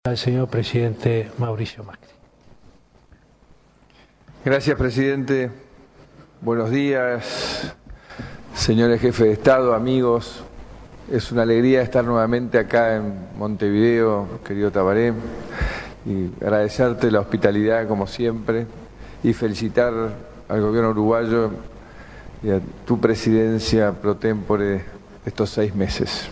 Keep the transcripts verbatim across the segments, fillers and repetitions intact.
Al señor presidente Mauricio Macri. Gracias, presidente. Buenos días, señores jefes de Estado, amigos. Es una alegría estar nuevamente acá en Montevideo, querido Tabaré, y agradecerte la hospitalidad como siempre y felicitar al gobierno uruguayo y a tu presidencia pro tempore estos seis meses.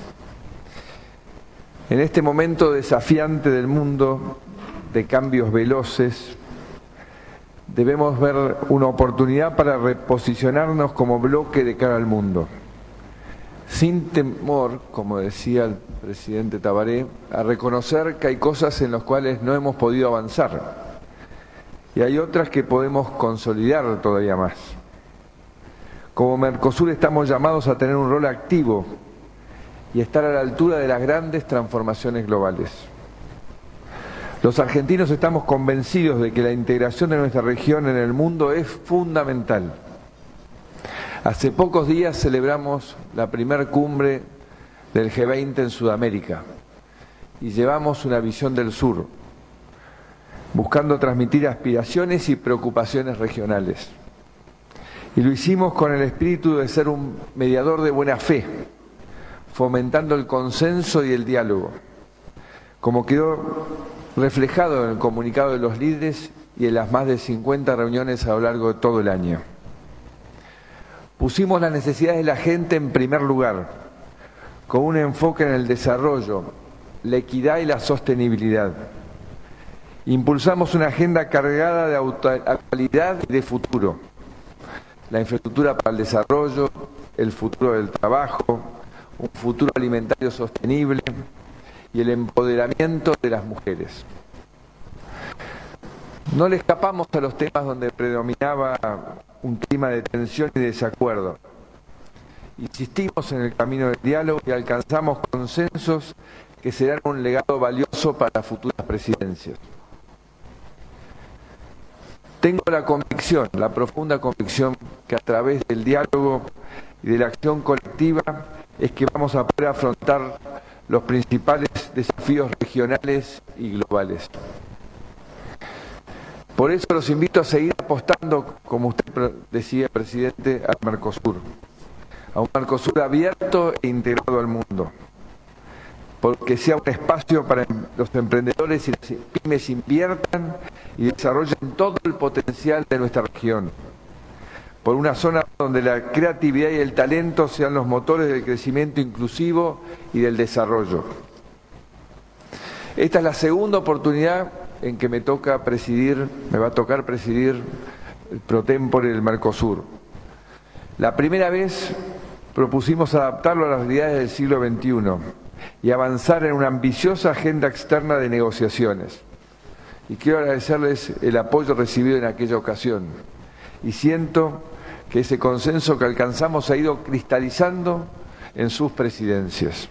En este momento desafiante del mundo, de cambios veloces, debemos ver una oportunidad para reposicionarnos como bloque de cara al mundo. Sin temor, como decía el presidente Tabaré, a reconocer que hay cosas en las cuales no hemos podido avanzar y hay otras que podemos consolidar todavía más. Como Mercosur estamos llamados a tener un rol activo y estar a la altura de las grandes transformaciones globales. Los argentinos estamos convencidos de que la integración de nuestra región en el mundo es fundamental. Hace pocos días celebramos la primera cumbre del G veinte en Sudamérica y llevamos una visión del sur, buscando transmitir aspiraciones y preocupaciones regionales. Y lo hicimos con el espíritu de ser un mediador de buena fe, fomentando el consenso y el diálogo, como quedó reflejado en el comunicado de los líderes y en las más de cincuenta reuniones a lo largo de todo el año. Pusimos las necesidades de la gente en primer lugar, con un enfoque en el desarrollo, la equidad y la sostenibilidad. Impulsamos una agenda cargada de actualidad y de futuro, la infraestructura para el desarrollo, el futuro del trabajo, un futuro alimentario sostenible y el empoderamiento de las mujeres. No le escapamos a los temas donde predominaba un clima de tensión y desacuerdo. Insistimos en el camino del diálogo y alcanzamos consensos que serán un legado valioso para futuras presidencias. Tengo la convicción, la profunda convicción, que a través del diálogo y de la acción colectiva es que vamos a poder afrontar los principales desafíos regionales y globales. Por eso los invito a seguir apostando, como usted decía, presidente, al Mercosur, a un Mercosur abierto e integrado al mundo, porque sea un espacio para los emprendedores y las pymes inviertan y desarrollen todo el potencial de nuestra región, por una zona donde la creatividad y el talento sean los motores del crecimiento inclusivo y del desarrollo. Esta es la segunda oportunidad en que me toca presidir, me va a tocar presidir el pro tempore del Mercosur. La primera vez propusimos adaptarlo a las realidades del siglo veintiuno y avanzar en una ambiciosa agenda externa de negociaciones. Y quiero agradecerles el apoyo recibido en aquella ocasión. Y siento que ese consenso que alcanzamos ha ido cristalizando en sus presidencias.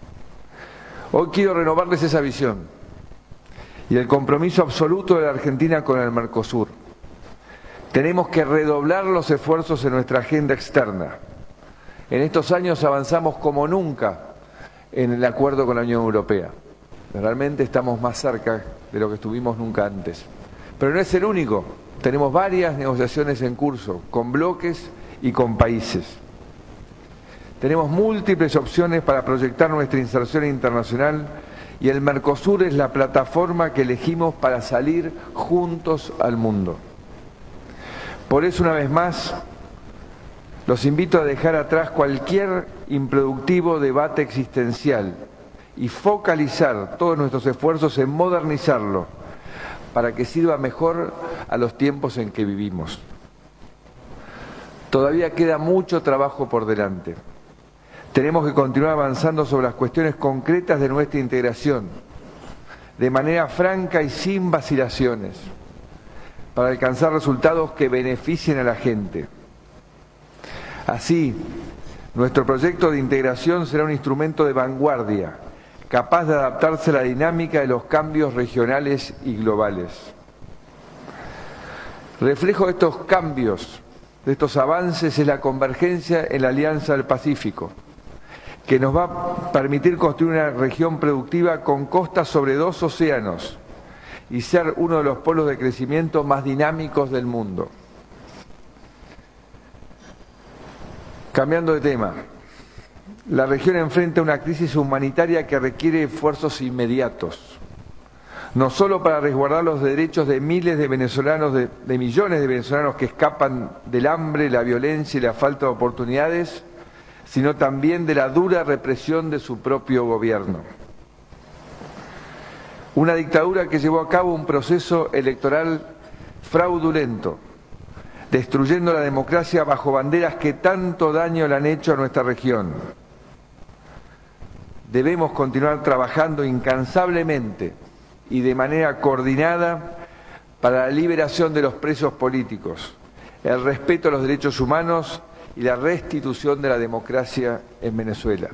Hoy quiero renovarles esa visión y el compromiso absoluto de la Argentina con el Mercosur. Tenemos que redoblar los esfuerzos en nuestra agenda externa. En estos años avanzamos como nunca en el acuerdo con la Unión Europea. Realmente estamos más cerca de lo que estuvimos nunca antes. Pero no es el único. Tenemos varias negociaciones en curso, con bloques y con países. Tenemos múltiples opciones para proyectar nuestra inserción internacional y el Mercosur es la plataforma que elegimos para salir juntos al mundo. Por eso, una vez más, los invito a dejar atrás cualquier improductivo debate existencial y focalizar todos nuestros esfuerzos en modernizarlo, para que sirva mejor a los tiempos en que vivimos. Todavía queda mucho trabajo por delante. Tenemos que continuar avanzando sobre las cuestiones concretas de nuestra integración, de manera franca y sin vacilaciones, para alcanzar resultados que beneficien a la gente. Así, nuestro proyecto de integración será un instrumento de vanguardia, capaz de adaptarse a la dinámica de los cambios regionales y globales. Reflejo de estos cambios, de estos avances, es la convergencia en la Alianza del Pacífico, que nos va a permitir construir una región productiva con costas sobre dos océanos y ser uno de los polos de crecimiento más dinámicos del mundo. Cambiando de tema, la región enfrenta una crisis humanitaria que requiere esfuerzos inmediatos, no solo para resguardar los derechos de miles de venezolanos, de, de millones de venezolanos que escapan del hambre, la violencia y la falta de oportunidades, sino también de la dura represión de su propio gobierno. Una dictadura que llevó a cabo un proceso electoral fraudulento, destruyendo la democracia bajo banderas que tanto daño le han hecho a nuestra región. Debemos continuar trabajando incansablemente y de manera coordinada para la liberación de los presos políticos, el respeto a los derechos humanos y la restitución de la democracia en Venezuela.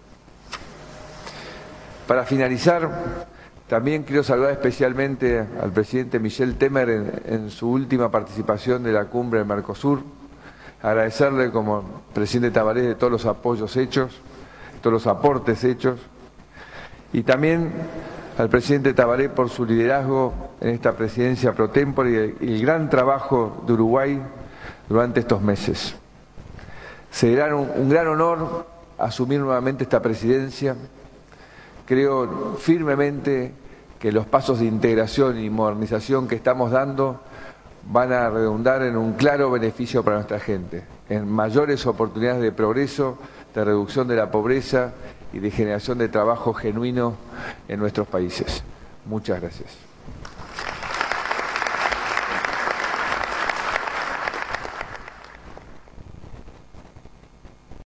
Para finalizar, también quiero saludar especialmente al presidente Michel Temer en, en su última participación de la cumbre del Mercosur, agradecerle como presidente Tabaré de todos los apoyos hechos, todos los aportes hechos, y también al presidente Tabaré por su liderazgo en esta presidencia pro tempore y el gran trabajo de Uruguay durante estos meses. Será un, un gran honor asumir nuevamente esta presidencia. Creo firmemente que los pasos de integración y modernización que estamos dando van a redundar en un claro beneficio para nuestra gente, en mayores oportunidades de progreso, de reducción de la pobreza y de generación de trabajo genuino en nuestros países. Muchas gracias.